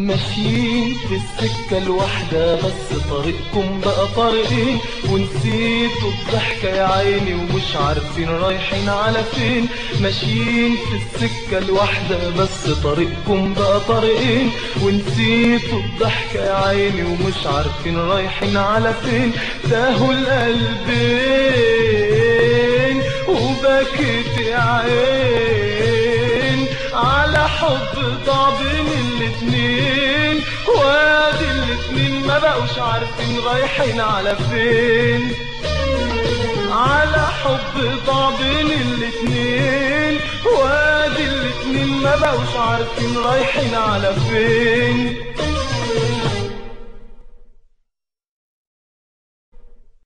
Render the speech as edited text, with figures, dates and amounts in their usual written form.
ماشيين في السكة الواحدة بس طريقكم بقى طريقين، ونسيتوا الضحكة يا عيني ومش عارفين رايحين على فين. ماشيين في السكة الواحدة بس طريقكم بقى طريقين، ونسيتوا الضحكة يا عيني ومش عارفين رايحين على فين. تاهوا القلبين وبكيت يا عين على حب ضاع بين الاتنين، وادي الاتنين ما بقوش عارفين رايحين على فين. على حب ضاع بين الاتنين، وادي الاتنين ما بقوش عارفين رايحين على فين.